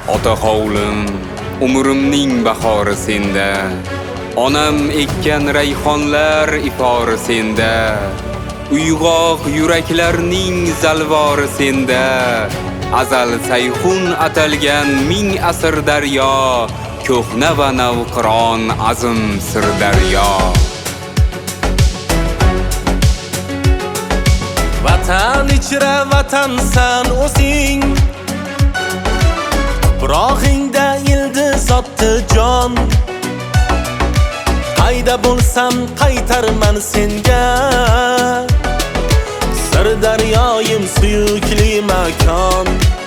Ota hovlim, umrimning bahori senda. Onam ekkan rayhonlar ifori senda. Uyg'oq yuraklarning zalvori senda. Azal sayxun atalgan ming asr daryo, ko'hna va navqiron azm sir daryo. Vatan ichra vatansan o'zing, tuprog'ingda ildiz otdi jon. Qayda bo'lsam qaytarman senga, Sirdaryoyim suyukli makon.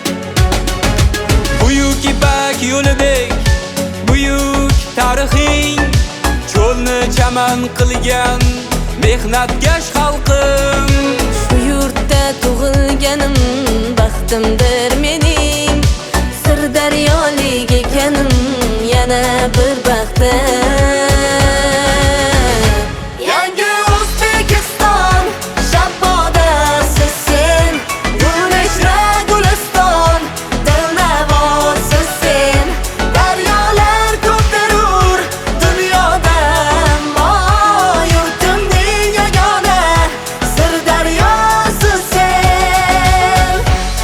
Buyuk ipak yo'lidek, buyuk tarixing, cho'lni chaman qilgan mehnatkash xalqim. Shu yurtda tug'ilganim baxtimdir mening, Sirdaryolik ekanim yana bir baxtim. Yangi O'zbekiston shabbodasiz sen, Gulishra Guliston dilnavosiz sen. Daryolar ko'pdirur dunyoda, ammo yurtimning yagona Sirdaryosiz sen.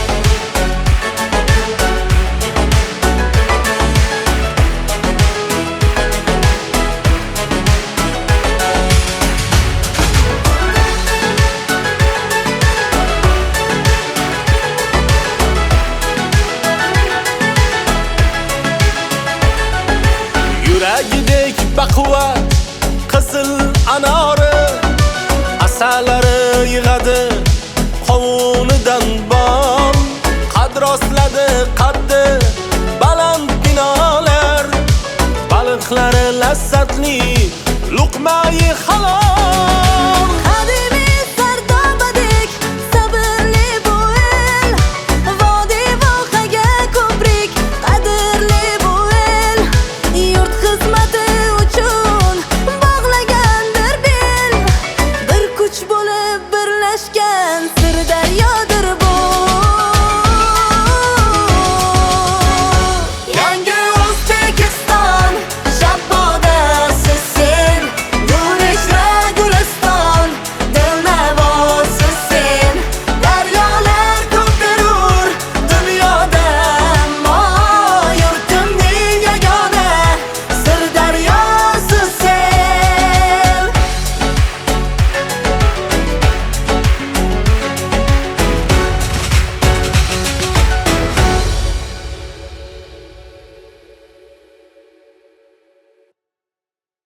Yuragidek baquvvat qizil anori, asalari yig'adi qovunidan bom. Qadrosladi qaddi baland binolar, baliqlari lazzatli luqmai halol.